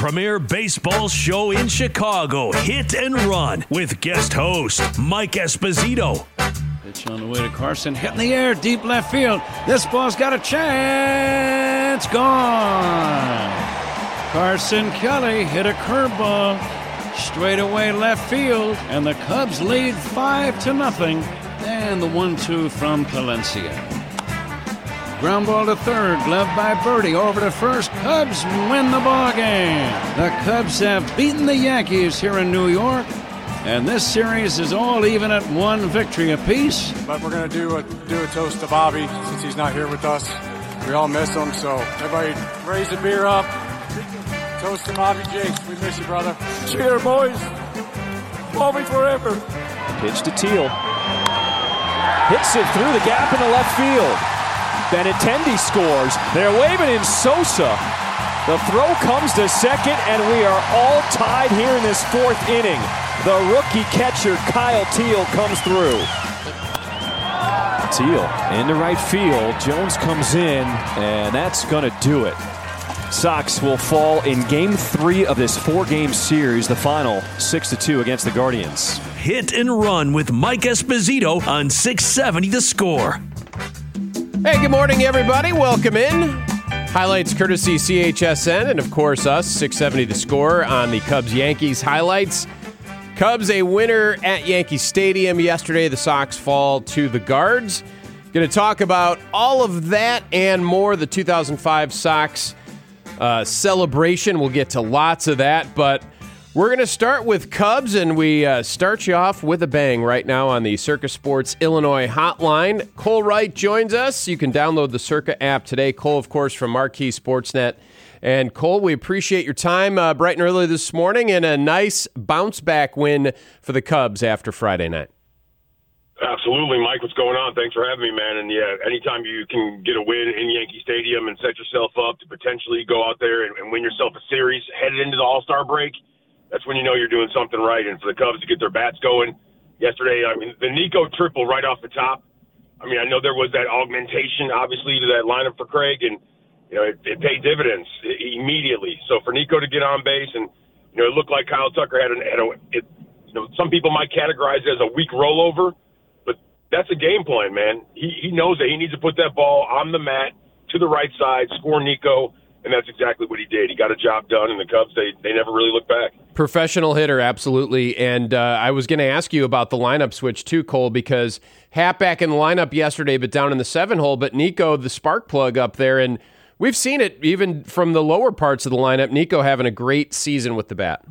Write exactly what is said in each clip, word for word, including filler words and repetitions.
premier baseball show in Chicago, Hit and Run, with guest host Mike Esposito. Pitch on the way to Carson, hit in the air, deep left field. This ball's got a chance. Gone. Carson Kelly hit a curveball straight away left field, and the Cubs lead five to nothing. And the one two from Palencia. Ground ball to third, gloved by Birdie, over to first. Cubs win the ball game. The Cubs have beaten the Yankees here in New York, and this series is all even at one victory apiece. But we're going to do a, do a toast to Bobby since he's not here with us. We all miss him, so everybody raise a beer up. Toast to Bobby Jakes. We miss you, brother. Cheer, boys. Bobby forever. Pitch to Teal. Hits it through the gap in the left field. Benintendi scores. They're waving in Sosa. The throw comes to second, and we are all tied here in this fourth inning. The rookie catcher, Kyle Teal, comes through. Teal into right field. Jones comes in, and that's going to do it. Sox will fall in game three of this four-game series, the final six to two against the Guardians. Hit and Run with Mike Esposito on six seventy The Score. Hey, good morning, everybody. Welcome in. Highlights courtesy C H S N and, of course, us, six seventy The Score on the Cubs-Yankees highlights. Cubs a winner at Yankee Stadium yesterday. The Sox fall to the Guards. Going to talk about all of that and more. The two thousand five Sox Uh, celebration. We'll get to lots of that, but we're going to start with Cubs, and we uh, start you off with a bang right now on the Circa Sports Illinois hotline. Cole Wright joins us. You can download the Circa app today. Cole, of course, from Marquee Sportsnet. And Cole, we appreciate your time uh, bright and early this morning, and a nice bounce-back win for the Cubs after Friday night. Absolutely, Mike. What's going on? Thanks for having me, man. And, yeah, anytime you can get a win in Yankee Stadium and set yourself up to potentially go out there and, and win yourself a series headed into the All-Star break, that's when you know you're doing something right. And for the Cubs to get their bats going yesterday, I mean, the Nico triple right off the top, I mean, I know there was that augmentation, obviously, to that lineup for Craig, and, you know, it, it paid dividends immediately. So for Nico to get on base, and, you know, it looked like Kyle Tucker had, an, had a, it, you know, some people might categorize it as a weak rollover. That's a game plan, man. He he knows that he needs to put that ball on the mat to the right side, score Nico, and that's exactly what he did. He got a job done, and the Cubs, they, they never really looked back. Professional hitter, absolutely. And uh, I was going to ask you about the lineup switch too, Cole, because Happ back in the lineup yesterday, but down in the seven hole, but Nico, the spark plug up there, and we've seen it even from the lower parts of the lineup. Nico having a great season with the bat.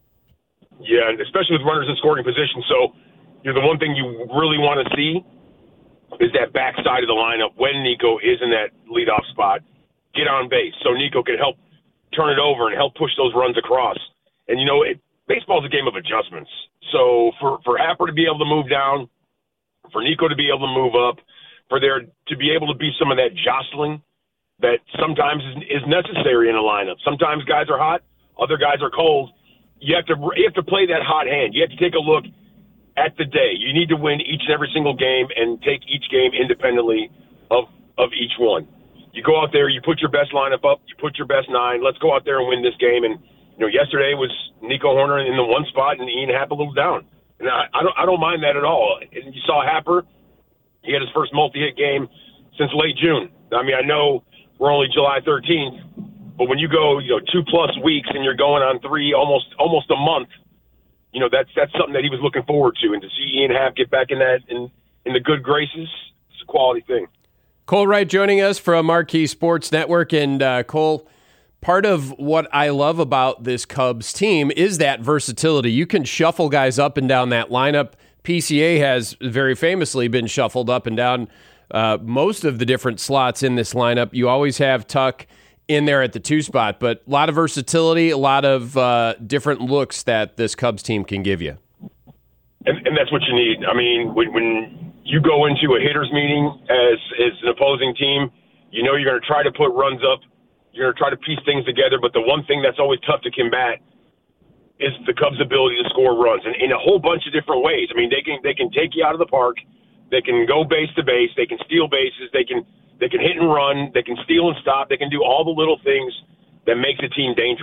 Yeah, and especially with runners in scoring position. So, you know, the one thing you really want to see is that backside of the lineup when Nico is in that leadoff spot, get on base so Nico can help turn it over and help push those runs across. And, you know, it, baseball is a game of adjustments. So for, for Happer to be able to move down, for Nico to be able to move up, for there to be able to be some of that jostling that sometimes is, is necessary in a lineup. Sometimes guys are hot, other guys are cold. You have to you have to play that hot hand. You have to take a look at the day. You need to win each and every single game and take each game independently of of each one. You go out there, you put your best lineup up, you put your best nine. Let's go out there and win this game. And, you know, yesterday was Nico Horner in the one spot and Ian Happ a little down. And I, I don't I don't mind that at all. And you saw Happer, he had his first multi-hit game since late June. I mean, I know we're only July thirteenth, but when you go, you know, two plus weeks and you're going on three, almost almost a month, you know, that's that's something that he was looking forward to. And to see Ian Happ get back in that in, in the good graces, it's a quality thing. Cole Wright joining us from Marquee Sports Network. And uh, Cole, part of what I love about this Cubs team is that versatility. You can shuffle guys up and down that lineup. P C A has very famously been shuffled up and down uh, most of the different slots in this lineup. You always have Tuck in there at the two spot, but a lot of versatility, a lot of uh, different looks that this Cubs team can give you. And, and that's what you need. I mean, when, when you go into a hitters meeting as, as an opposing team, you know you're going to try to put runs up. You're going to try to piece things together, but the one thing that's always tough to combat is the Cubs' ability to score runs, and in a whole bunch of different ways. I mean, they can they can take you out of the park. They can go base to base. They can steal bases. They can They can hit and run. They can steal and stop. They can do all the little things that makes a team dangerous.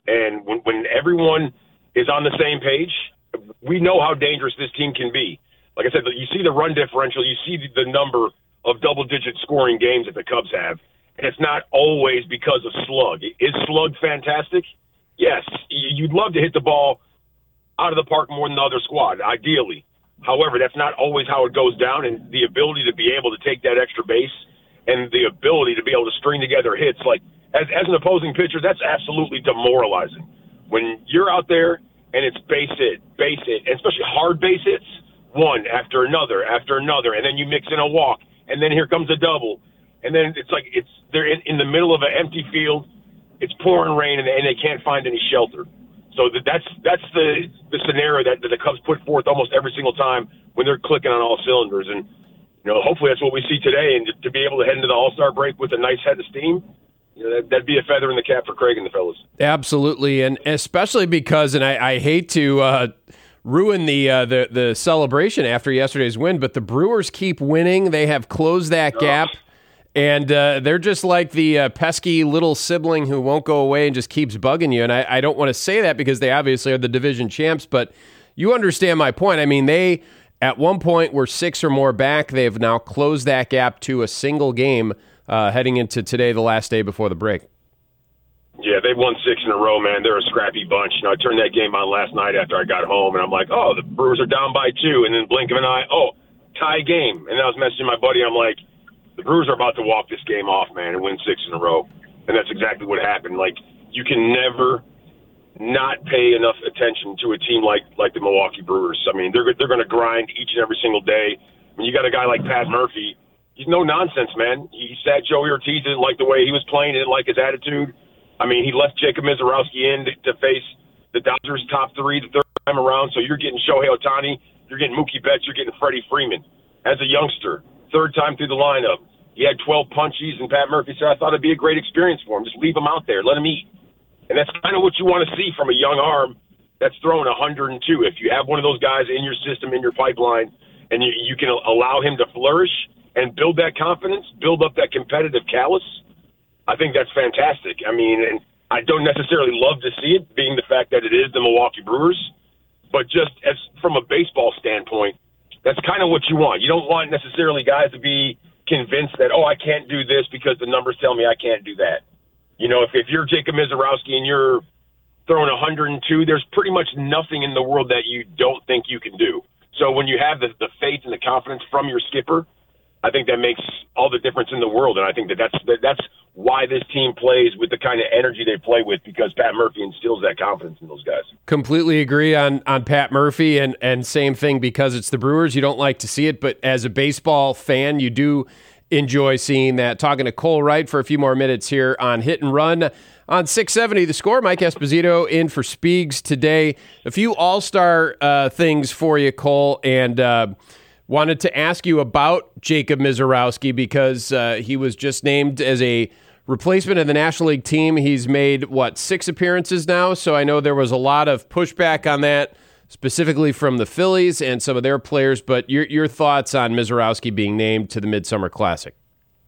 And when, when everyone is on the same page, we know how dangerous this team can be. Like I said, you see the run differential, you see the number of double-digit scoring games that the Cubs have, and it's not always because of slug. Is slug fantastic? Yes. You'd love to hit the ball out of the park more than the other squad, ideally. However, that's not always how it goes down, and the ability to be able to take that extra base and the ability to be able to string together hits, like as, as an opposing pitcher, that's absolutely demoralizing. When you're out there and it's base hit, base hit, and especially hard base hits, one after another after another, and then you mix in a walk, and then here comes a double, and then it's like it's they're in, in the middle of an empty field, it's pouring rain, and they, and they can't find any shelter. So that's that's the the scenario that, that the Cubs put forth almost every single time when they're clicking on all cylinders, and you know hopefully that's what we see today, and to, to be able to head into the All-Star break with a nice head of steam. You know, that, that'd be a feather in the cap for Craig and the fellas. Absolutely, and especially because, and I, I hate to uh, ruin the, uh, the the celebration after yesterday's win, but the Brewers keep winning. They have closed that gap, and uh, they're just like the uh, pesky little sibling who won't go away and just keeps bugging you. And I, I don't want to say that because they obviously are the division champs, but you understand my point. I mean, they at one point were six or more back. They have now closed that gap to a single game. Uh, heading into today, the last day before the break. Yeah, they've won six in a row, man. They're a scrappy bunch. You know, I turned that game on last night after I got home, and I'm like, oh, the Brewers are down by two. And then blink of an eye, oh, tie game. And I was messaging my buddy. I'm like, the Brewers are about to walk this game off, man, and win six in a row. And that's exactly what happened. Like, you can never not pay enough attention to a team like like the Milwaukee Brewers. I mean, they're they're going to grind each and every single day. When you got a guy like Pat Murphy, he's no nonsense, man. He sat Joey Ortiz, didn't like the way he was playing, didn't like his attitude. I mean, he left Jacob Mizorowski in to, to face the Dodgers' top three the third time around. So you're getting Shohei Ohtani, you're getting Mookie Betts, you're getting Freddie Freeman. As a youngster, third time through the lineup, he had twelve punchies, and Pat Murphy said, I thought it'd be a great experience for him. Just leave him out there, let him eat. And that's kind of what you want to see from a young arm that's throwing one hundred two. If you have one of those guys in your system, in your pipeline, and you, you can allow him to flourish and build that confidence, build up that competitive callus, I think that's fantastic. I mean, and I don't necessarily love to see it, being the fact that it is the Milwaukee Brewers, but just as from a baseball standpoint, that's kind of what you want. You don't want necessarily guys to be convinced that, oh, I can't do this because the numbers tell me I can't do that. You know, if, if you're Jacob Mizorowski and you're throwing one hundred two, there's pretty much nothing in the world that you don't think you can do. So when you have the, the faith and the confidence from your skipper, I think that makes all the difference in the world, and I think that that's that, that's why this team plays with the kind of energy they play with, because Pat Murphy instills that confidence in those guys. Completely agree on on Pat Murphy, and and same thing because it's the Brewers. You don't like to see it, but as a baseball fan, you do enjoy seeing that. Talking to Cole Wright for a few more minutes here on Hit and Run on six seventy The Score. Mike Esposito in for Speegs today. A few all-star uh, things for you, Cole, and uh, wanted to ask you about Jacob Mizorowski because uh, he was just named as a replacement of the National League team. He's made, what, six appearances now? So I know there was a lot of pushback on that, specifically from the Phillies and some of their players. But your your thoughts on Mizorowski being named to the Midsummer Classic?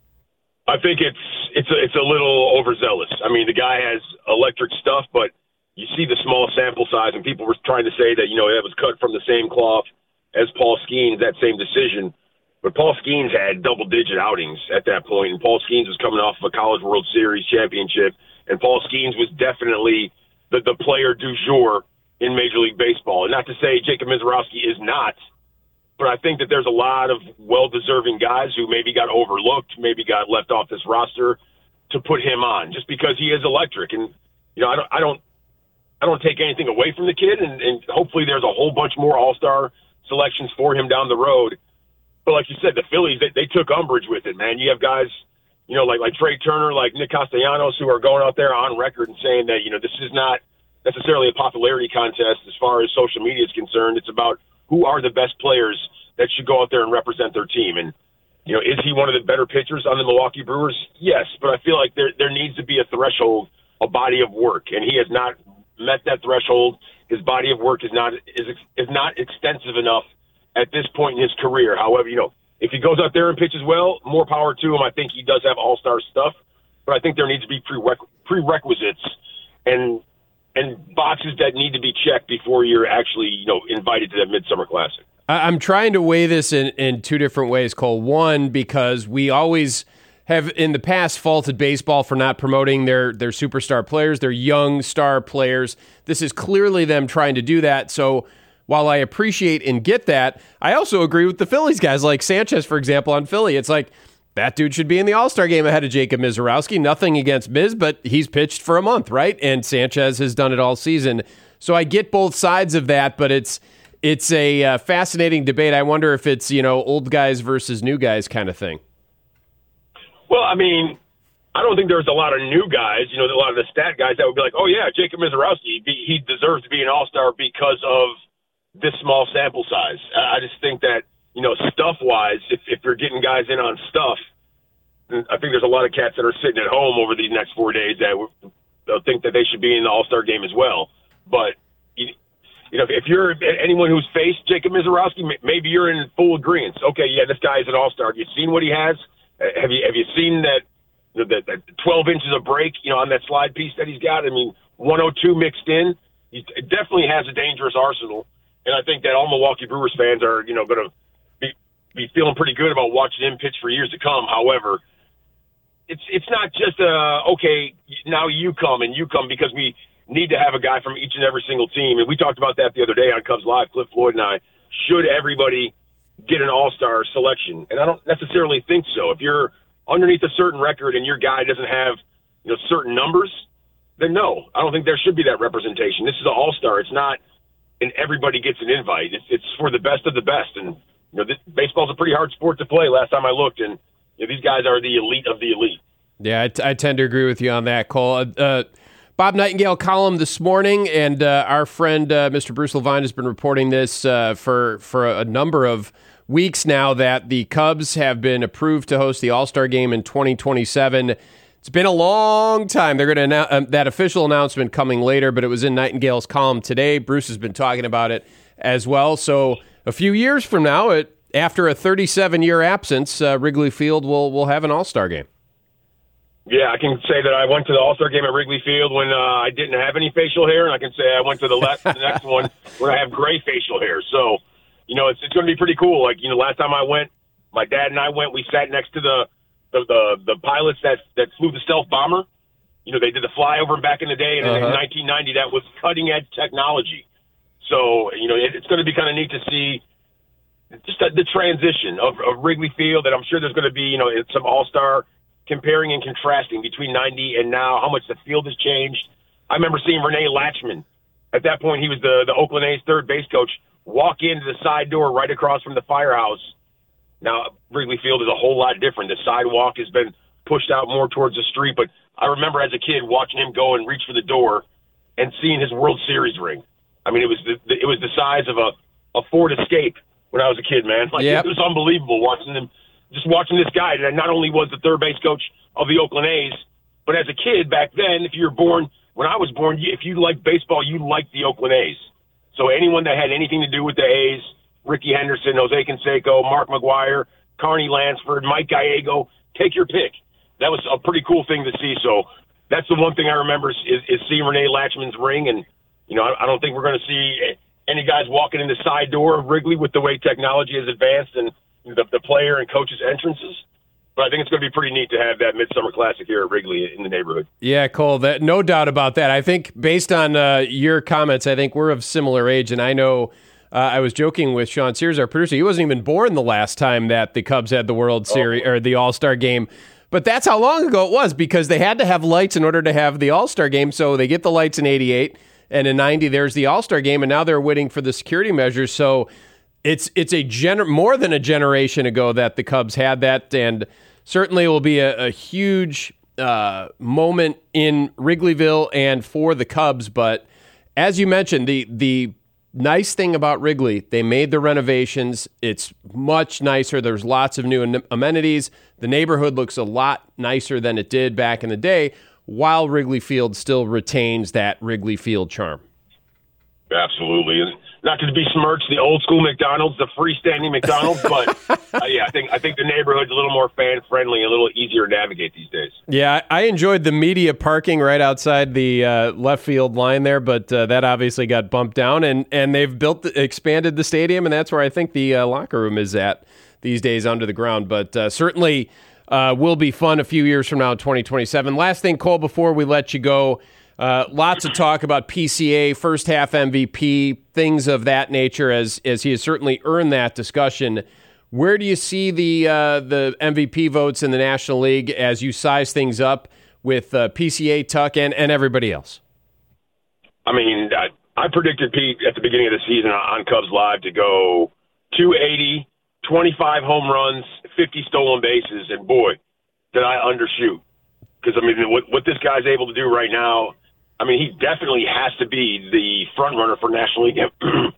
I think it's it's a, it's a little overzealous. I mean, the guy has electric stuff, but you see the small sample size, and people were trying to say that, you know, that was cut from the same cloth as Paul Skeens, that same decision. But Paul Skeens had double-digit outings at that point, and Paul Skeens was coming off of a College World Series championship, and Paul Skeens was definitely the, the player du jour in Major League Baseball. And not to say Jacob Mizorowski is not, but I think that there's a lot of well-deserving guys who maybe got overlooked, maybe got left off this roster to put him on just because he is electric. And, you know, I don't I don't, I don't take anything away from the kid, and, and hopefully there's a whole bunch more all-star selections for him down the road. But like you said, the Phillies, they, they took umbrage with it, man. You have guys, you know, like like Trey Turner, like Nick Castellanos, who are going out there on record and saying that, you know, this is not necessarily a popularity contest as far as social media is concerned. It's about who are the best players that should go out there and represent their team. And, you know, is he one of the better pitchers on the Milwaukee Brewers? Yes, but I feel like there there needs to be a threshold, a body of work, and he has not met that threshold. His body of work is not is is not extensive enough at this point in his career. However, you know, if he goes out there and pitches well, more power to him. I think he does have all-star stuff, but I think there needs to be prereq- prerequisites and and boxes that need to be checked before you're actually, you know, invited to that Midsummer Classic. I'm trying to weigh this in, in two different ways, Cole. One, because we always have in the past faulted baseball for not promoting their, their superstar players, their young star players. This is clearly them trying to do that. So while I appreciate and get that, I also agree with the Phillies guys like Sanchez, for example, on Philly. It's like, that dude should be in the All-Star game ahead of Jacob Misiorowski. Nothing against Miz, but he's pitched for a month, right? And Sanchez has done it all season. So I get both sides of that, but it's it's a uh, fascinating debate. I wonder if it's, you know, old guys versus new guys kind of thing. Well, I mean, I don't think there's a lot of new guys, you know, a lot of the stat guys that would be like, oh, yeah, Jacob Misiorowski, he deserves to be an All-Star because of this small sample size. I just think that, you know, stuff-wise, if, if you're getting guys in on stuff, I think there's a lot of cats that are sitting at home over these next four days that they'll think that they should be in the All-Star game as well. But, you, you know, if you're anyone who's faced Jacob Misiorowski, maybe you're in full agreement. Okay, yeah, this guy is an All-Star. Have you seen what he has? Have you have you seen that, you know, that, that twelve inches of break, you know, on that slide piece that he's got? I mean, one oh two mixed in. He definitely has a dangerous arsenal. And I think that all Milwaukee Brewers fans are, you know, going to be, be feeling pretty good about watching him pitch for years to come. However, it's it's not just, uh, okay, now you come and you come, because we need to have a guy from each and every single team. And we talked about that the other day on Cubs Live, Cliff Floyd and I. Should everybody get an all-star selection? And I don't necessarily think so. If you're underneath a certain record and your guy doesn't have, you know, certain numbers, then no, I don't think there should be that representation. This is an all-star. It's not, and everybody gets an invite. It's, it's for the best of the best. And, you know, this, baseball's a pretty hard sport to play last time I looked, and you know, these guys are the elite of the elite. Yeah, I, t- I tend to agree with you on that, Cole. Uh, uh, Bob Nightingale column this morning, and uh, our friend uh, Mister Bruce Levine has been reporting this uh, for, for a number of weeks now, that the Cubs have been approved to host the All-Star Game in twenty twenty-seven. It's been a long time. They're going to annou- um, that official announcement coming later, but it was in Nightingale's column today. Bruce has been talking about it as well. So a few years from now, it, after a thirty-seven year absence, uh, Wrigley Field will will have an All-Star Game. Yeah, I can say that I went to the All-Star Game at Wrigley Field when uh, I didn't have any facial hair, and I can say I went to the, left, the next one where I have gray facial hair. So, you know, it's it's going to be pretty cool. Like, you know, last time I went, my dad and I went, we sat next to the the the, the pilots that that flew the stealth bomber. You know, they did the flyover back in the day, and uh-huh. in nineteen ninety, that was cutting-edge technology. So, you know, it, it's going to be kind of neat to see just the, the transition of, of Wrigley Field, and I'm sure there's going to be, you know, some all-star comparing and contrasting between ninety and now, how much the field has changed. I remember seeing Rene Latchman. At that point, he was the, the Oakland A's third base coach, walk into the side door right across from the firehouse. Now, Wrigley Field is a whole lot different. The sidewalk has been pushed out more towards the street, but I remember as a kid watching him go and reach for the door and seeing his World Series ring. I mean, it was the, it was the size of a, a Ford Escape when I was a kid, man. Like, yep. It was unbelievable watching him, just watching this guy that not only was the third base coach of the Oakland A's, but as a kid back then, if you were born, when I was born, if you liked baseball, you liked the Oakland A's. So anyone that had anything to do with the A's, Ricky Henderson, Jose Canseco, Mark McGwire, Carney Lansford, Mike Gallego, take your pick. That was a pretty cool thing to see. So that's the one thing I remember is, is seeing Rene Latchman's ring. And, you know, I, I don't think we're going to see any guys walking in the side door of Wrigley with the way technology has advanced and the, the player and coaches' entrances. But I think it's going to be pretty neat to have that Midsummer Classic here at Wrigley in the neighborhood. Yeah, Cole, that, no doubt about that. I think based on uh, your comments, I think we're of similar age. And I know uh, I was joking with Sean Sears, our producer. He wasn't even born the last time that the Cubs had the World Series oh. or the All-Star Game. But that's how long ago it was, because they had to have lights in order to have the All-Star Game. So they get the lights in eighty-eight, and in ninety, there's the All-Star Game, and now they're waiting for the security measures. So it's it's a gener- more than a generation ago that the Cubs had that, and certainly it will be a, a huge uh, moment in Wrigleyville and for the Cubs. But as you mentioned, the the nice thing about Wrigley, they made the renovations. It's much nicer. There's lots of new amenities. The neighborhood looks a lot nicer than it did back in the day, while Wrigley Field still retains that Wrigley Field charm. Absolutely. And not to besmirch the old school McDonald's, the freestanding McDonald's, but uh, yeah, I think I think the neighborhood's a little more fan friendly, a little easier to navigate these days. Yeah, I enjoyed the media parking right outside the uh, left field line there, but uh, that obviously got bumped down, and and they've built expanded the stadium, and that's where I think the uh, locker room is at these days, under the ground. But uh, certainly uh, will be fun a few years from now in twenty twenty-seven. Last thing, Cole, before we let you go. Uh, lots of talk about P C A, first half M V P, things of that nature, as as he has certainly earned that discussion. Where do you see the uh, the M V P votes in the National League as you size things up with uh, P C A, Tuck, and, and everybody else? I mean, I, I predicted Pete at the beginning of the season on Cubs Live to go two eighty, twenty-five home runs, fifty stolen bases, and boy, did I undershoot. Because, I mean, what, what this guy's able to do right now, I mean, he definitely has to be the front runner for National League.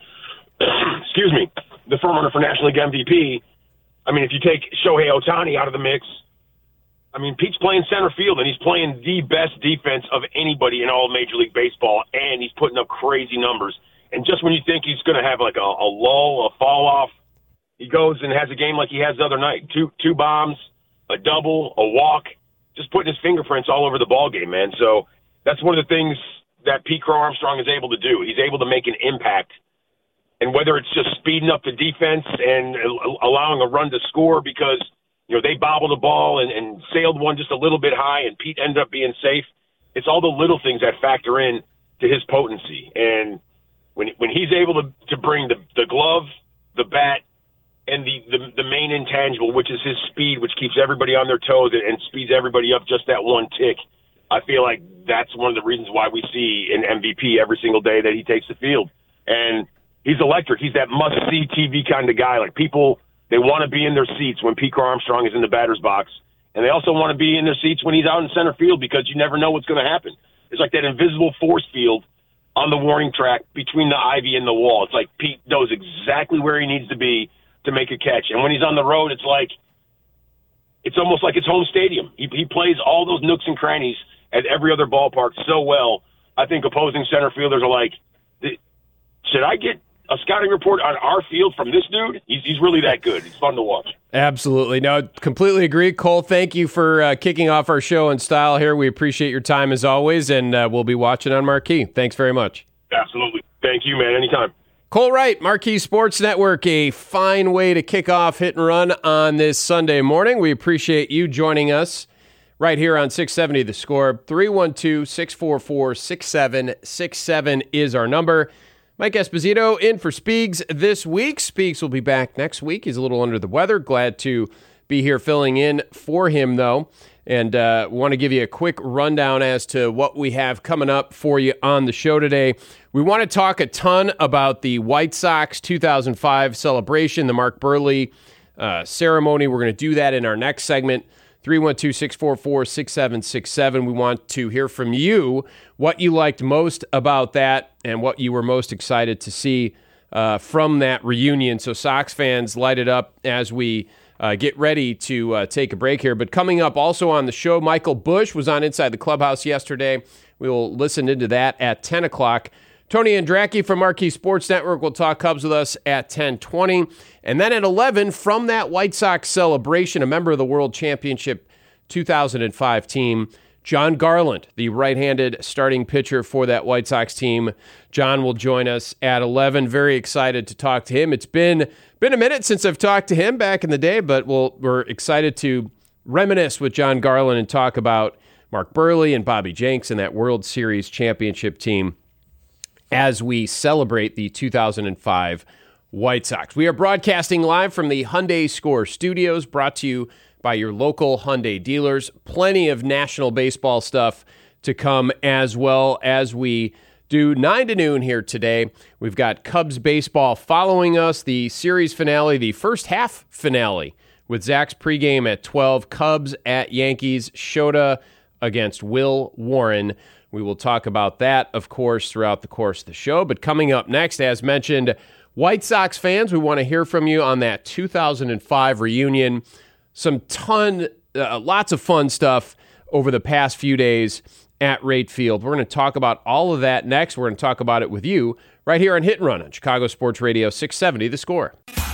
Excuse me, the front runner for National League M V P. I mean, if you take Shohei Ohtani out of the mix, I mean, Pete's playing center field, and he's playing the best defense of anybody in all of Major League Baseball, and he's putting up crazy numbers. And just when you think he's going to have like a, a lull, a fall off, he goes and has a game like he has the other night. Two two bombs, a double, a walk, just putting his fingerprints all over the ball game, man. So that's one of the things that Pete Crow Armstrong is able to do. He's able to make an impact. And whether it's just speeding up the defense and allowing a run to score because, you know, they bobbled the ball and, and sailed one just a little bit high and Pete ended up being safe, it's all the little things that factor in to his potency. And when when he's able to, to bring the, the glove, the bat, and the, the, the main intangible, which is his speed, which keeps everybody on their toes and, and speeds everybody up just that one tick, I feel like that's one of the reasons why we see an M V P every single day that he takes the field. And he's electric. He's that must-see T V kind of guy. Like, people, they want to be in their seats when Pete Crow Armstrong is in the batter's box. And they also want to be in their seats when he's out in center field because you never know what's going to happen. It's like that invisible force field on the warning track between the ivy and the wall. It's like Pete knows exactly where he needs to be to make a catch. And when he's on the road, it's like it's almost like his home stadium. He, he plays all those nooks and crannies at every other ballpark so well. I think opposing center fielders are like, should I get a scouting report on our field from this dude? He's, he's really that good. He's fun to watch. Absolutely. No, completely agree. Cole, thank you for uh, kicking off our show in style here. We appreciate your time as always, and uh, we'll be watching on Marquee. Thanks very much. Absolutely. Thank you, man. Anytime. Cole Wright, Marquee Sports Network, a fine way to kick off Hit and Run on this Sunday morning. We appreciate you joining us right here on six seventy The Score. three one two, six four four, six seven six seven is our number. Mike Esposito in for Speegs this week. Speegs will be back next week. He's a little under the weather. Glad to be here filling in for him, though. And uh, want to give you a quick rundown as to what we have coming up for you on the show today. We want to talk a ton about the White Sox two thousand five celebration, the Mark Buehrle uh, ceremony. We're going to do that in our next segment. three one two, six four four, six seven six seven. We want to hear from you what you liked most about that and what you were most excited to see uh, from that reunion. So Sox fans, light it up as we uh, get ready to uh, take a break here. But coming up also on the show, Michael Busch was on Inside the Clubhouse yesterday. We will listen into that at ten o'clock. Tony Andracki from Marquee Sports Network will talk Cubs with us at ten twenty. And then at eleven, from that White Sox celebration, a member of the World Championship two thousand five team, John Garland, the right-handed starting pitcher for that White Sox team. John will join us at eleven. Very excited to talk to him. It's been been a minute since I've talked to him back in the day, but we'll, we're excited to reminisce with John Garland and talk about Mark Buehrle and Bobby Jenks and that World Series championship team as we celebrate the two thousand five White Sox. We are broadcasting live from the Hyundai Score Studios, brought to you by your local Hyundai dealers. Plenty of national baseball stuff to come as well as we do nine to noon here today. We've got Cubs baseball following us, the series finale, the first half finale with Zach's pregame at twelve. Cubs at Yankees, Shota against Will Warren. We will talk about that, of course, throughout the course of the show. But coming up next, as mentioned, White Sox fans, we want to hear from you on that two thousand five reunion. Some ton, uh, lots of fun stuff over the past few days at Rate Field. We're going to talk about all of that next. We're going to talk about it with you right here on Hit and Run on Chicago Sports Radio six seventy The Score.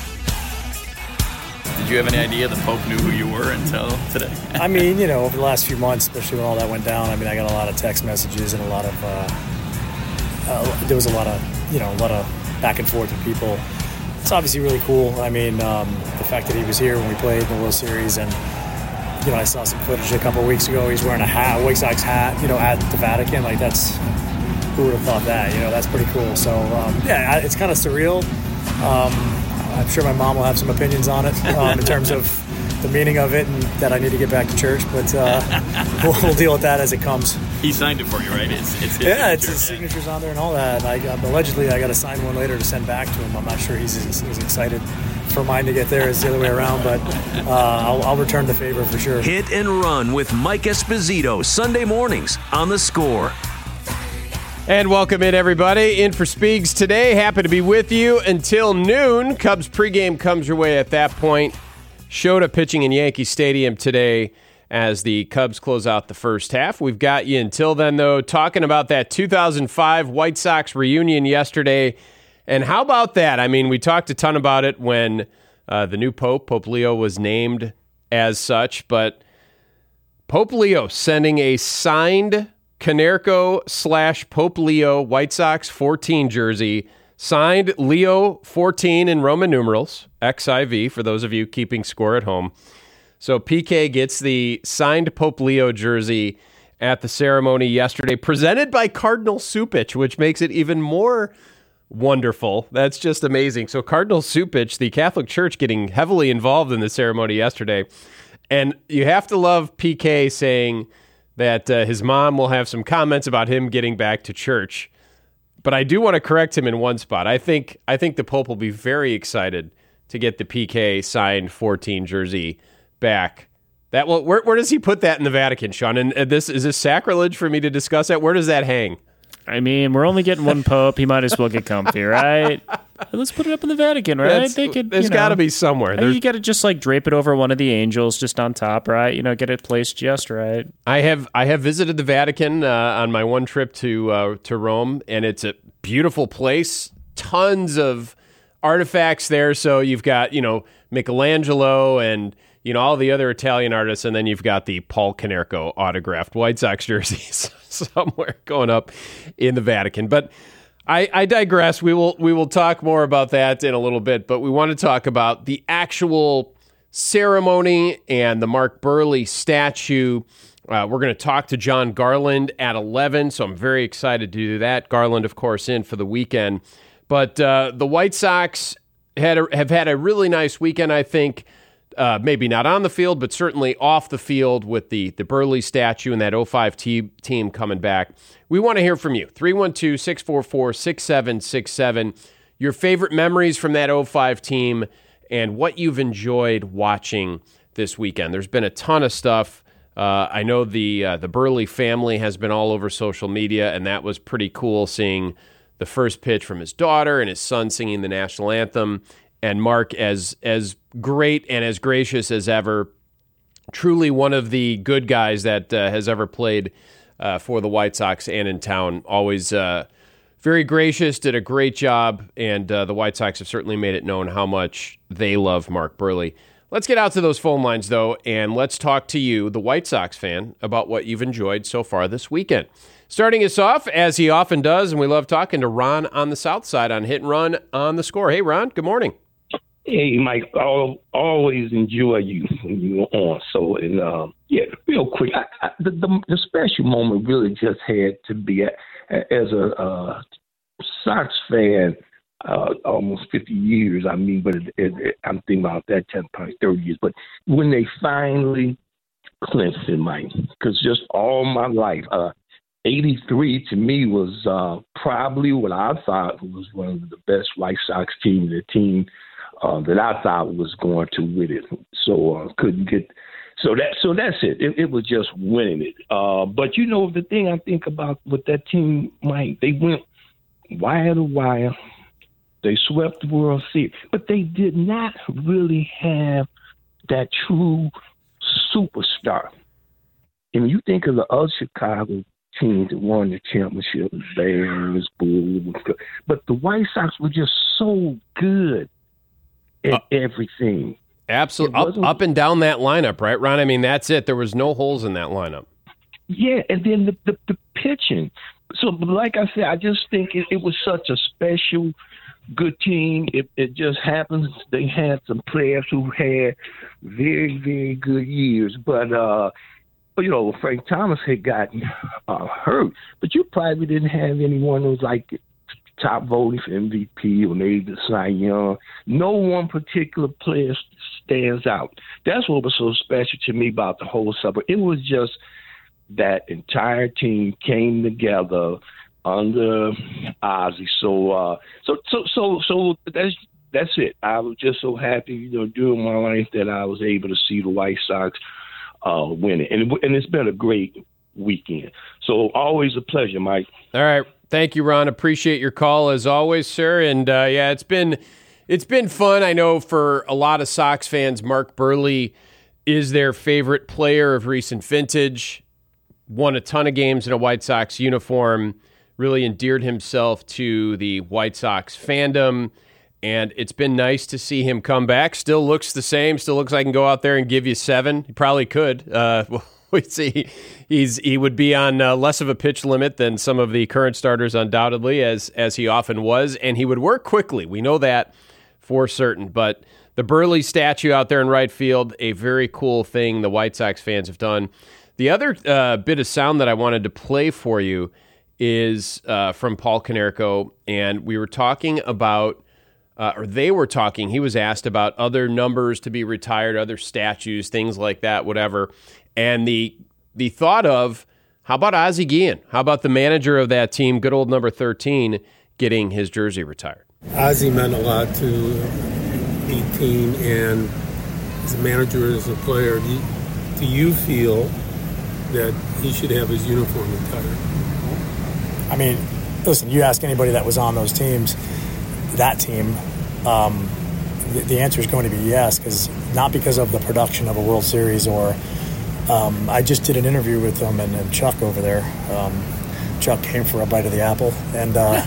Did you have any idea the Pope knew who you were until today? I mean, you know, over the last few months, especially when all that went down, I mean, I got a lot of text messages and a lot of, uh, uh, there was a lot of, you know, a lot of back and forth with people. It's obviously really cool. I mean, um, the fact that he was here when we played in the World Series, and, you know, I saw some footage a couple of weeks ago. He's wearing a hat, White Sox hat, you know, at the Vatican. Like, that's, who would have thought that? You know, that's pretty cool. So, um, yeah, it's kind of surreal. Um, I'm sure my mom will have some opinions on it um, in terms of the meaning of it and that I need to get back to church, but uh, we'll, we'll deal with that as it comes. He signed it for you, right? It's, it's his yeah, it's his signature. signatures on there and all that. I, uh, allegedly, I got to sign one later to send back to him. I'm not sure he's as, as excited for mine to get there as the other way around, but uh, I'll, I'll return the favor for sure. Hit and Run with Mike Esposito, Sunday mornings on The Score. And welcome in, everybody. In for Speaks today. Happy to be with you until noon. Cubs pregame comes your way at that point. Shota pitching in Yankee Stadium today as the Cubs close out the first half. We've got you until then, though, talking about that two thousand five White Sox reunion yesterday. And how about that? I mean, we talked a ton about it when uh, the new Pope, Pope Leo, was named as such. But Pope Leo sending a signed Konerko slash Pope Leo White Sox fourteen jersey, signed Leo fourteen in Roman numerals, X I V, for those of you keeping score at home. So P K gets the signed Pope Leo jersey at the ceremony yesterday, presented by Cardinal Supich, which makes it even more wonderful. That's just amazing. So Cardinal Supich, the Catholic Church, getting heavily involved in the ceremony yesterday. And you have to love P K saying that uh, his mom will have some comments about him getting back to church. But I do want to correct him in one spot. I think I think the Pope will be very excited to get the P K signed fourteen jersey back. That will, where, where does he put that in the Vatican, Sean? And, and this is this sacrilege for me to discuss that? Where does that hang? I mean, we're only getting one Pope. He might as well get comfy, right? Let's put it up in the Vatican, right? That's, they could, there's got to be somewhere. There's, you got to just like drape it over one of the angels just on top, right? You know, get it placed just right. I have I have visited the Vatican uh, on my one trip to uh, to Rome, and it's a beautiful place. Tons of artifacts there. So you've got, you know, Michelangelo and, you know, all the other Italian artists, and then you've got the Paul Konerko autographed White Sox jerseys somewhere going up in the Vatican. But I, I digress. We will we will talk more about that in a little bit, but we want to talk about the actual ceremony and the Mark Buehrle statue. Uh, we're going to talk to John Garland at eleven, so I'm very excited to do that. Garland, of course, in for the weekend. But uh, the White Sox had a, have had a really nice weekend, I think. Uh, maybe not on the field, but certainly off the field with the, the Buehrle statue and that oh five te- team coming back. We want to hear from you. three one two, six four four, six seven six seven. Your favorite memories from that oh five team and what you've enjoyed watching this weekend. There's been a ton of stuff. Uh, I know the uh, the Buehrle family has been all over social media, and that was pretty cool seeing the first pitch from his daughter and his son singing the national anthem. And Mark, as as great and as gracious as ever, truly one of the good guys that uh, has ever played uh, for the White Sox and in town. Always uh, very gracious, did a great job, and uh, the White Sox have certainly made it known how much they love Mark Buehrle. Let's get out to those phone lines, though, and let's talk to you, the White Sox fan, about what you've enjoyed so far this weekend. Starting us off, as he often does, and we love talking to Ron on the South Side on Hit and Run on the Score. Hey, Ron, good morning. Hey, Mike, I'll always enjoy you when you're on. So, and um, yeah, real quick, I, I, the, the the special moment really just had to be a, as a uh, Sox fan, uh, almost fifty years. I mean, but it, it, it, I'm thinking about that ten, probably thirty years. But when they finally clinched it, Mike, because just all my life, uh, eighty-three to me was uh, probably what I thought was one of the best White Sox teams, the team Uh, that I thought was going to win it, so uh, couldn't get. So that so that's it. It, it was just winning it. Uh, but you know the thing I think about with that team, Mike, they went wire to wire. They swept the World Series, but they did not really have that true superstar. And when you think of the other Chicago teams that won the championship, Bears, Bulls. But the White Sox were just so good at uh, everything. Absolutely. Up, up and down that lineup, right, Ron? I mean, that's it. There was no holes in that lineup. Yeah, and then the, the, the pitching. So, like I said, I just think it, it was such a special, good team. It, it just happens they had some players who had very, very good years. But, uh, you know, Frank Thomas had gotten uh, hurt. But you probably didn't have anyone who was like top voting for M V P or maybe the Cy Young. No one particular player stands out. That's what was so special to me about the whole summer. It was just that entire team came together under Ozzie. So, uh, so, so, so, so that's that's it. I was just so happy, you know, during my life that I was able to see the White Sox uh, win it, and and it's been a great weekend. So, always a pleasure, Mike. All right, thank you, Ron. Appreciate your call as always, sir. And uh, yeah, it's been it's been fun. I know for a lot of Sox fans, Mark Buehrle is their favorite player of recent vintage. Won a ton of games in a White Sox uniform, really endeared himself to the White Sox fandom, and it's been nice to see him come back. Still looks the same, still looks like he can go out there and give you seven. He probably could. Uh, we see he's he would be on uh, less of a pitch limit than some of the current starters, undoubtedly, as as he often was, and he would work quickly. We know that for certain, but the Buehrle statue out there in right field, a very cool thing the White Sox fans have done. The other uh, bit of sound that I wanted to play for you is uh, from Paul Konerko, and we were talking about, uh, or they were talking, he was asked about other numbers to be retired, other statues, things like that, whatever, and the the thought of, how about Ozzie Guillen? How about the manager of that team, good old number thirteen, getting his jersey retired? Ozzie meant a lot to the team, and as a manager, as a player, do you, do you feel that he should have his uniform retired? I mean, listen, you ask anybody that was on those teams, that team, um, the, the answer is going to be yes, because not because of the production of a World Series or um, I just did an interview with him and, and Chuck over there. Um, Chuck came for a bite of the apple, and uh,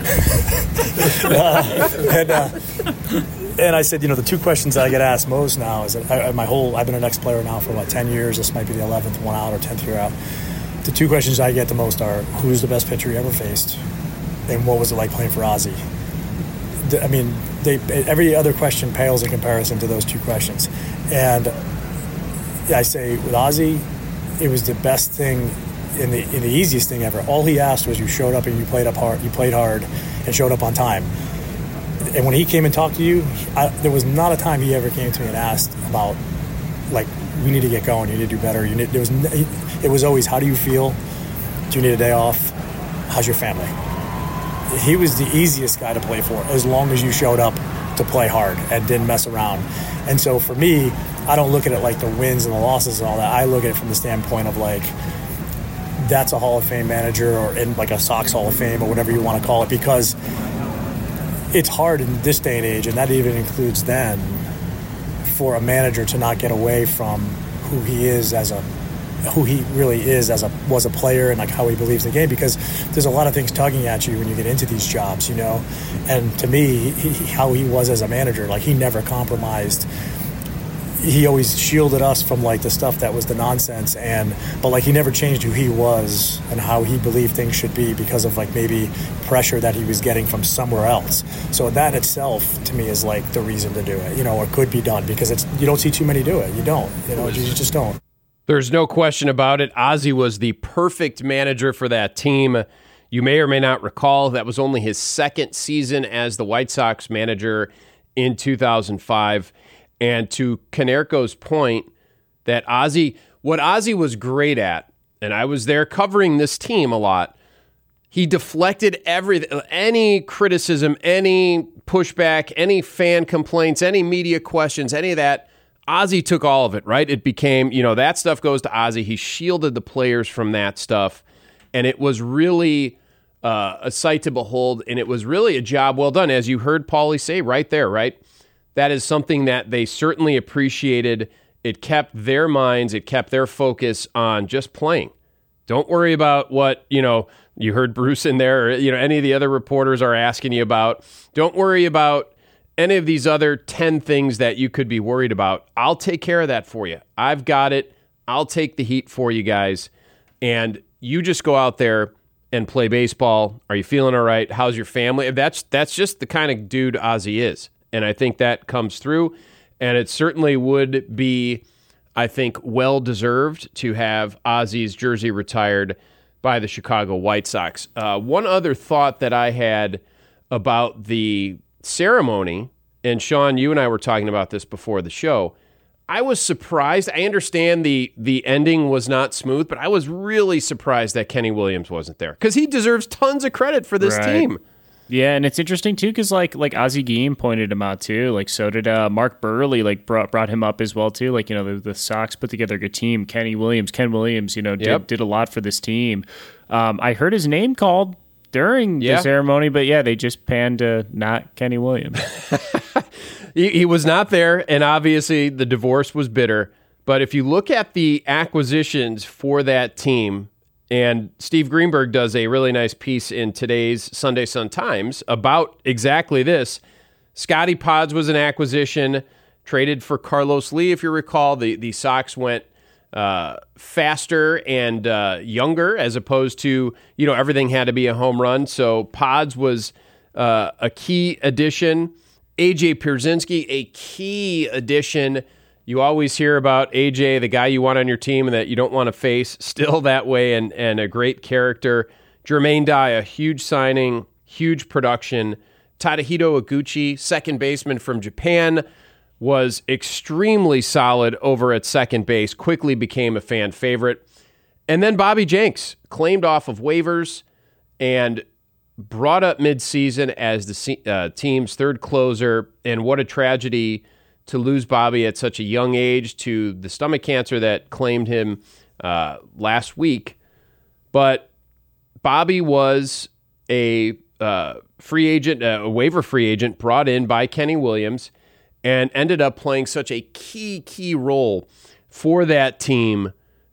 uh, and, uh, and I said, you know, the two questions I get asked most now is that I, my whole I've been an ex-player now for about ten years. This might be the eleventh one out or tenth year out. The two questions I get the most are, who's the best pitcher you ever faced, and what was it like playing for Ozzie? I mean, they, every other question pales in comparison to those two questions. And I say with Ozzie, it was the best thing and the, and the easiest thing ever. All he asked was you showed up and you played up hard, you played hard, and showed up on time. And when he came and talked to you, I, there was not a time he ever came to me and asked about, like, we need to get going, you need to do better. You need, there was, it was always, how do you feel? Do you need a day off? How's your family? He was the easiest guy to play for, as long as you showed up to play hard and didn't mess around. And so for me, I don't look at it like the wins and the losses and all that. I look at it from the standpoint of, like, that's a Hall of Fame manager, or in like a Sox Hall of Fame or whatever you want to call it, because it's hard in this day and age, and that even includes then, for a manager to not get away from who he is as a who he really is as a was a player, and like how he believes the game, because there's a lot of things tugging at you when you get into these jobs, you know. And to me, he, how he was as a manager, like, he never compromised. He always shielded us from, like, the stuff that was the nonsense, and but like he never changed who he was and how he believed things should be because of, like, maybe pressure that he was getting from somewhere else. So that in itself, to me, is like the reason to do it, you know, or could be done, because it's you don't see too many do it. You don't, you know, you just don't. There's no question about it. Ozzie was the perfect manager for that team. You may or may not recall that was only his second season as the White Sox manager in two thousand five. And to Konerko's point, that Ozzie, what Ozzie was great at, and I was there covering this team a lot, he deflected everything, any criticism, any pushback, any fan complaints, any media questions, any of that. Ozzie took all of it, right? It became, you know, that stuff goes to Ozzie. He shielded the players from that stuff, and it was really uh, a sight to behold, and it was really a job well done, as you heard Paulie say right there, right? That is something that they certainly appreciated. It kept their minds, it kept their focus on just playing. Don't worry about what, you know, you heard Bruce in there, or, you know, any of the other reporters are asking you about. Don't worry about any of these other ten things that you could be worried about. I'll take care of that for you. I've got it. I'll take the heat for you guys. And you just go out there and play baseball. Are you feeling all right? How's your family? That's that's just the kind of dude Ozzie is. And I think that comes through. And it certainly would be, I think, well-deserved to have Ozzie's jersey retired by the Chicago White Sox. Uh, one other thought that I had about the ceremony, and Sean, you and I were talking about this before the show, I was surprised. I understand the the ending was not smooth, but I was really surprised that Kenny Williams wasn't there because he deserves tons of credit for this right. team. Yeah, and it's interesting too because like like Ozzie Guillen pointed him out too. Like so did uh, Mark Burley. Like brought brought him up as well too. Like you know the, the Sox put together a good team. Kenny Williams, Ken Williams, you know did Yep. did a lot for this team. Um, I heard his name called during Yeah. the ceremony, but yeah, they just panned to not Kenny Williams. He, he was not there, and obviously the divorce was bitter. But if you look at the acquisitions for that team, and Steve Greenberg does a really nice piece in today's Sunday Sun-Times about exactly this. Scotty Pods was an acquisition, traded for Carlos Lee, if you recall. The, the Sox went uh, faster and uh, younger as opposed to, you know, everything had to be a home run. So Pods was uh, a key addition. A J Pierzynski, a key addition. You always hear about A J, the guy you want on your team and that you don't want to face, still that way, and, and a great character. Jermaine Dye, a huge signing, huge production. Tadahito Iguchi, second baseman from Japan, was extremely solid over at second base, quickly became a fan favorite. And then Bobby Jenks, claimed off of waivers and brought up midseason as the uh, team's third closer, and what a tragedy to lose Bobby at such a young age to the stomach cancer that claimed him uh, last week. But Bobby was a uh, free agent, uh, a waiver free agent brought in by Kenny Williams, and ended up playing such a key, key role for that team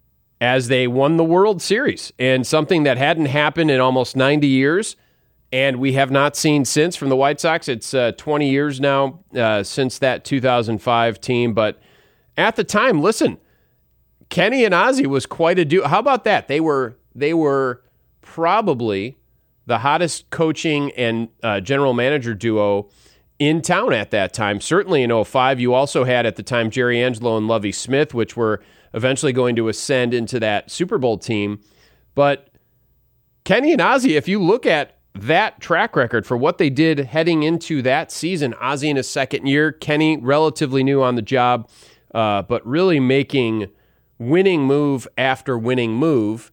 as they won the World Series, and something that hadn't happened in almost ninety years. And we have not seen since from the White Sox. It's uh, twenty years now uh, since that two thousand five team. But at the time, listen, Kenny and Ozzie was quite a duo. How about that? They were they were probably the hottest coaching and uh, general manager duo in town at that time. Certainly in oh five. You also had at the time Jerry Angelo and Lovie Smith, which were eventually going to ascend into that Super Bowl team. But Kenny and Ozzie, if you look at that track record for what they did heading into that season, Ozzie in his second year, Kenny relatively new on the job, uh, but really making winning move after winning move.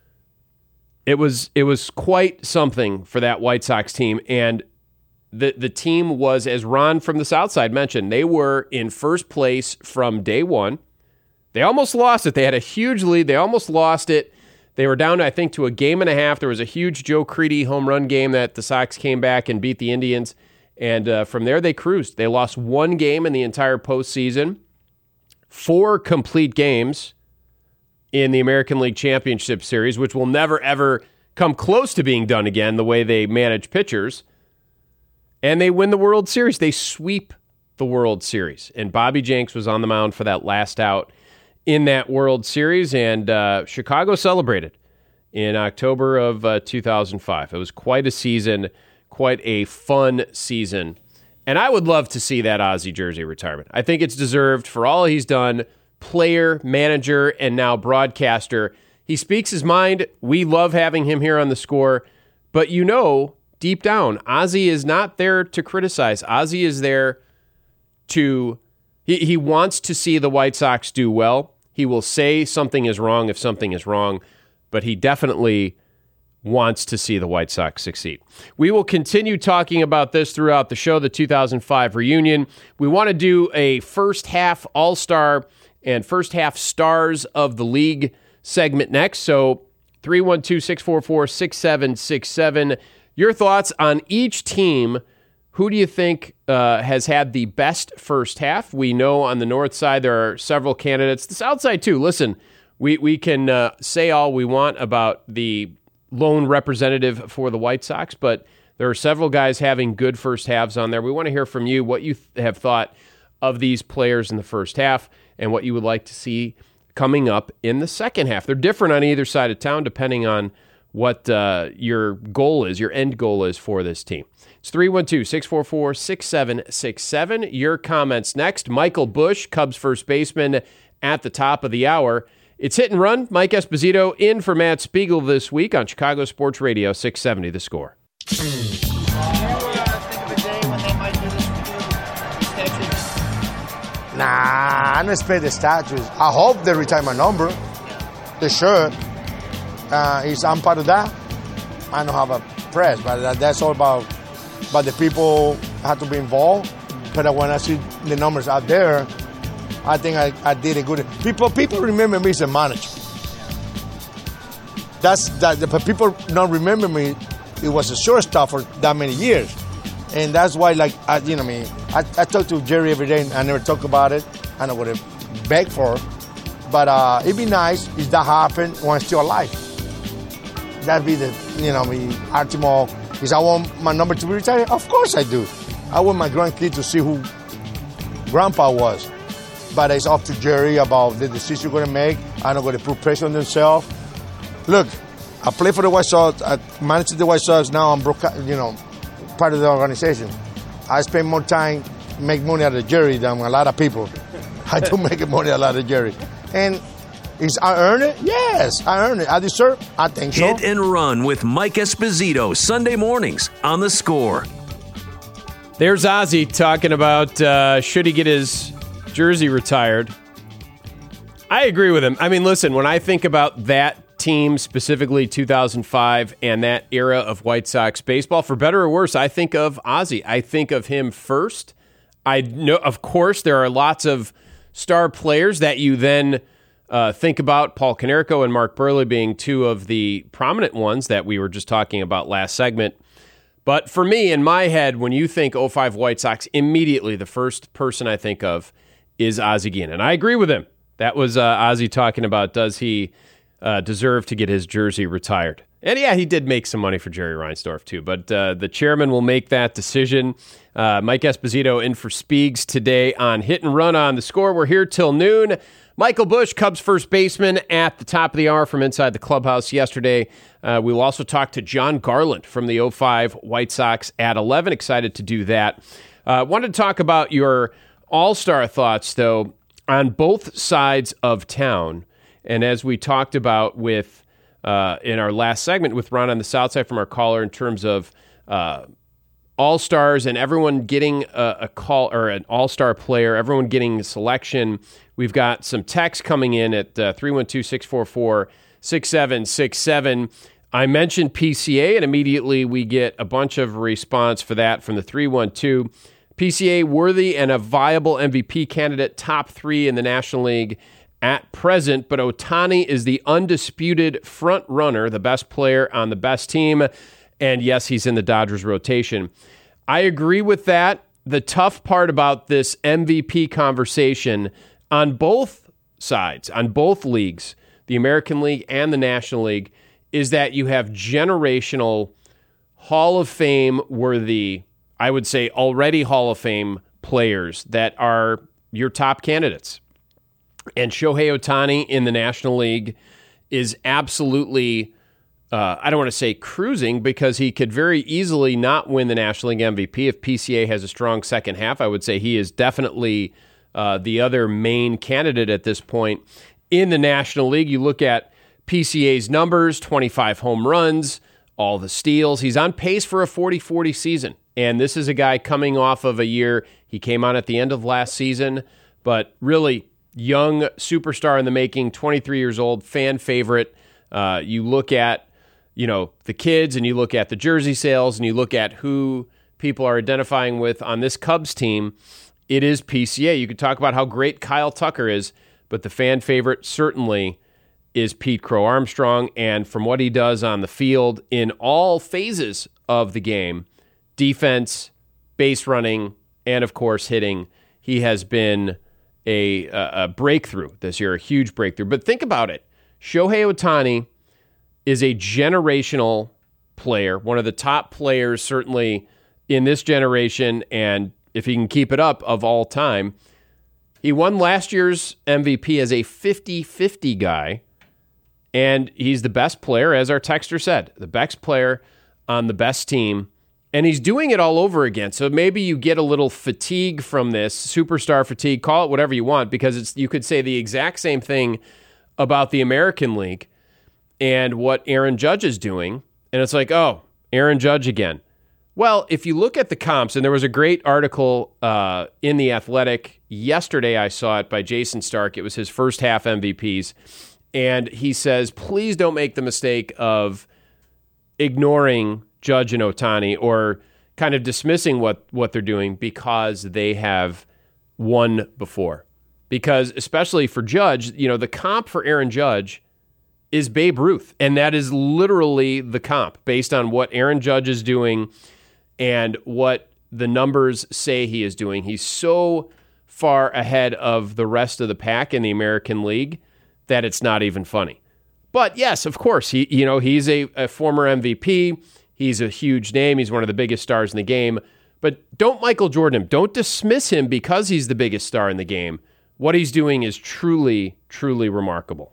It was it was quite something for that White Sox team, and the the team was, as Ron from the South Side mentioned, they were in first place from day one. They almost lost it. They had a huge lead. They almost lost it. They were down, I think, to a game and a half. There was a huge Joe Creedy home run game that the Sox came back and beat the Indians. And uh, from there, they cruised. They lost one game in the entire postseason, four complete games in the American League Championship Series, which will never, ever come close to being done again, the way they manage pitchers. And they win the World Series. They sweep the World Series. And Bobby Jenks was on the mound for that last out in that World Series, and uh, Chicago celebrated in October of uh, two thousand five. It was quite a season, quite a fun season, and I would love to see that Ozzie jersey retirement. I think it's deserved for all he's done, player, manager, and now broadcaster. He speaks his mind. We love having him here on The Score, but you know, deep down, Ozzie is not there to criticize. Ozzie is there to, he, he wants to see the White Sox do well. He will say something is wrong if something is wrong, but he definitely wants to see the White Sox succeed. We will continue talking about this throughout the show, the two thousand five reunion. We want to do a first half All-Star and first half Stars of the League segment next. So three one two, six four four, six seven six seven. Your thoughts on each team. Who do you think uh, has had the best first half? We know on the north side there are several candidates. The south side, too. Listen, we, we can uh, say all we want about the lone representative for the White Sox, but there are several guys having good first halves on there. We want to hear from you what you th- have thought of these players in the first half and what you would like to see coming up in the second half. They're different on either side of town depending on what uh, your goal is, your end goal is for this team. It's three one two, six four four, six seven six seven. Your comments next. Michael Busch, Cubs first baseman, at the top of the hour. It's Hit and Run. Mike Esposito in for Matt Spiegel this week on Chicago Sports Radio six seventy The Score. Nah, I don't expect the statues. I hope they retire my number. They should. Uh, is I'm part of that. I don't have a press, but that, that's all about, about the people have to be involved. But when I see the numbers out there, I think I, I did a good. People people remember me as a manager. That's that. But people don't remember me. It was a shortstop for that many years, and that's why, like, I, you know, I mean, I, I talk to Jerry every day. And I never talk about it. I don't want to beg for it, but uh, it'd be nice if that happened when I'm still alive. That'd be the, you know, the ultimate. Is I want my number to be retired? Of course I do. I want my grandkid to see who Grandpa was. But it's up to Jerry about the decision we're going to make. I'm not going to put pressure on themselves. Look, I play for the White Sox. I manage the White Sox. Now I'm, broke, you know, part of the organization. I spend more time make money out of Jerry than a lot of people. I do make money out of Jerry. And is I earn it? Yes, I earn it. I deserve it. I think so. Hit and Run with Mike Esposito, Sunday mornings on The Score. There's Ozzie talking about uh, should he get his jersey retired. I agree with him. I mean, listen, when I think about that team, specifically two thousand five and that era of White Sox baseball, for better or worse, I think of Ozzie. I think of him first. I know, of course, there are lots of star players that you then uh, think about, Paul Konerko and Mark Buehrle being two of the prominent ones that we were just talking about last segment. But for me, in my head, when you think oh five White Sox, immediately the first person I think of is Ozzie Guillen. And I agree with him. That was uh, Ozzie talking about, does he uh, deserve to get his jersey retired? And yeah, he did make some money for Jerry Reinsdorf too, but uh, the chairman will make that decision. Uh, Mike Esposito in for Speegs today on Hit and Run on The Score. We're here till noon. Michael Busch, Cubs first baseman, at the top of the hour from inside the clubhouse yesterday. Uh, we will also talk to John Garland from the oh five White Sox at eleven. Excited to do that. I uh, wanted to talk about your all-star thoughts, though, on both sides of town. And as we talked about with uh, in our last segment with Ron on the South Side from our caller in terms of uh, all-stars and everyone getting a, a call or an all-star player, everyone getting a selection. We've got some text coming in at uh, three one two, six four four, six seven six seven. I mentioned P C A, and immediately we get a bunch of response for that from the three one two. P C A worthy and a viable M V P candidate, top three in the National League at present, but Ohtani is the undisputed front runner, the best player on the best team, and yes, he's in the Dodgers rotation. I agree with that. The tough part about this M V P conversation on both sides, on both leagues, the American League and the National League, is that you have generational Hall of Fame worthy, I would say already Hall of Fame players that are your top candidates. And Shohei Ohtani in the National League is absolutely, uh, I don't want to say cruising, because he could very easily not win the National League M V P if P C A has a strong second half. I would say he is definitely uh, the other main candidate at this point. In the National League, you look at P C A's numbers, twenty-five home runs, all the steals. He's on pace for a forty forty season. And this is a guy coming off of a year, he came on at the end of last season, but really young superstar in the making, twenty-three years old, fan favorite. Uh, you look at, you know, the kids, and you look at the jersey sales, and you look at who people are identifying with on this Cubs team, it is P C A. You could talk about how great Kyle Tucker is, but the fan favorite certainly is Pete Crow Armstrong. And from what he does on the field in all phases of the game, defense, base running, and of course hitting, he has been a, a breakthrough this year, a huge breakthrough. But think about it. Shohei Ohtani is a generational player, one of the top players certainly in this generation, and if he can keep it up, of all time. He won last year's M V P as a fifty-fifty guy, and he's the best player, as our texter said, the best player on the best team, and he's doing it all over again. So maybe you get a little fatigue from this, superstar fatigue, call it whatever you want, because it's you could say the exact same thing about the American League and what Aaron Judge is doing, and it's like, oh, Aaron Judge again. Well, if you look at the comps, and there was a great article uh, in The Athletic yesterday, I saw it by Jason Stark. It was his first half M V Ps, and he says, please don't make the mistake of ignoring Judge and Ohtani or kind of dismissing what, what they're doing because they have won before. Because especially for Judge, you know, the comp for Aaron Judge is Babe Ruth, and that is literally the comp based on what Aaron Judge is doing and what the numbers say he is doing. He's so far ahead of the rest of the pack in the American League that it's not even funny. But yes, of course, he you know he's a, a former M V P. He's a huge name. He's one of the biggest stars in the game. But don't Michael Jordan him. Don't dismiss him because he's the biggest star in the game. What he's doing is truly, truly remarkable.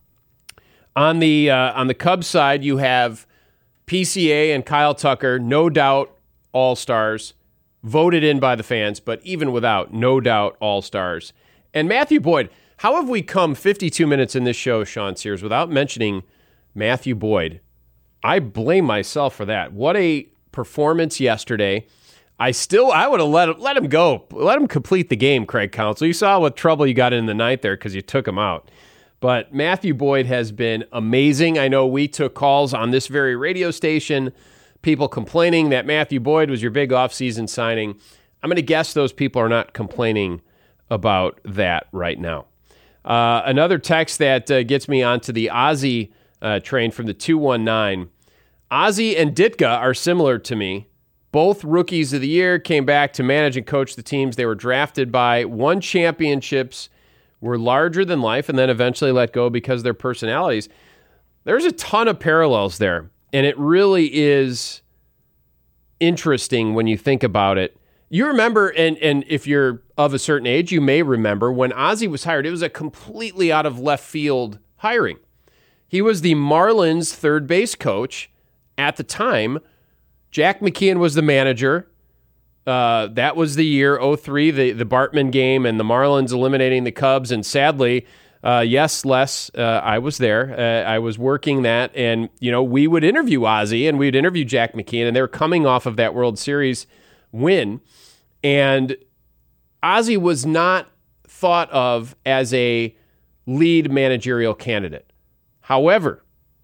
On the uh, on the Cubs side, you have P C A and Kyle Tucker, no doubt all-stars, voted in by the fans, but even without, no doubt all-stars. And Matthew Boyd, how have we come fifty-two minutes in this show, Sean Sears, without mentioning Matthew Boyd? I blame myself for that. What a performance yesterday. I still, I would have let him, let him go. Let him complete the game, Craig Counsell. You saw what trouble you got in the ninth there because you took him out. But Matthew Boyd has been amazing. I know we took calls on this very radio station, people complaining that Matthew Boyd was your big offseason signing. I'm going to guess those people are not complaining about that right now. Uh, another text that uh, gets me onto the Ozzie uh, train from the two one nine. Ozzie and Ditka are similar to me. Both rookies of the year, came back to manage and coach the teams they were drafted by, won championships, were larger than life, and then eventually let go because of their personalities. There's a ton of parallels there, and it really is interesting when you think about it. You remember, and, and if you're of a certain age, you may remember, when Ozzie was hired, it was a completely out of left field hiring. He was the Marlins third base coach at the time. Jack McKeon was the manager. Uh, that was the year, oh three, the, the Bartman game and the Marlins eliminating the Cubs. And sadly, uh, yes, Les, uh, I was there. Uh, I was working that. And, you know, we would interview Ozzie and we'd interview Jack McKeon. And they were coming off of that World Series win. And Ozzie was not thought of as a lead managerial candidate. However,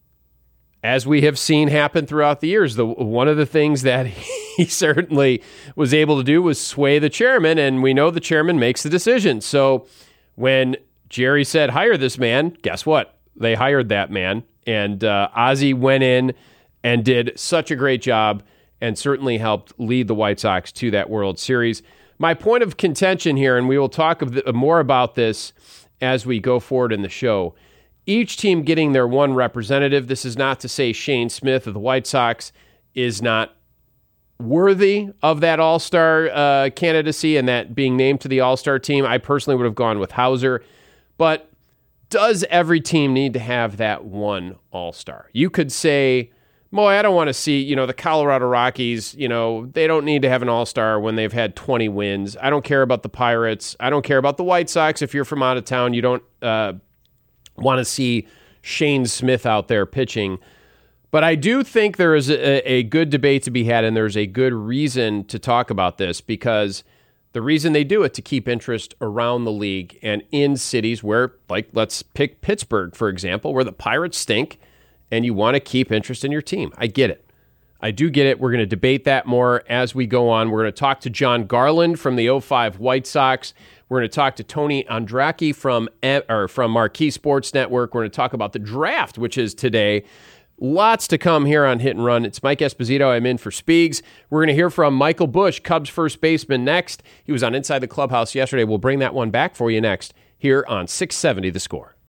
as we have seen happen throughout the years, the one of the things that he certainly was able to do was sway the chairman, and we know the chairman makes the decision. So when Jerry said, hire this man, guess what? They hired that man, and uh, Ozzie went in and did such a great job and certainly helped lead the White Sox to that World Series. My point of contention here, and we will talk more about this as we go forward in the show, each team getting their one representative. This is not to say Shane Smith of the White Sox is not worthy of that All-Star uh, candidacy and that being named to the All-Star team. I personally would have gone with Hauser. But does every team need to have that one All-Star? You could say, boy, I don't want to see, you know, the Colorado Rockies, you know, they don't need to have an All-Star when they've had twenty wins. I don't care about the Pirates. I don't care about the White Sox. If you're from out of town, you don't uh, want to see Shane Smith out there pitching. But I do think there is a, a good debate to be had, and there's a good reason to talk about this, because the reason they do it to keep interest around the league and in cities where, like, let's pick Pittsburgh, for example, where the Pirates stink, and you want to keep interest in your team. I get it. I do get it. We're going to debate that more as we go on. We're going to talk to John Garland from the oh five White Sox. We're going to talk to Tony Andracki from or from Marquee Sports Network. We're going to talk about the draft, which is today. Lots to come here on Hit and Run. It's Mike Esposito. I'm in for Speegs. We're going to hear from Michael Busch, Cubs first baseman, next. He was on Inside the Clubhouse yesterday. We'll bring that one back for you next here on six seventy The Score.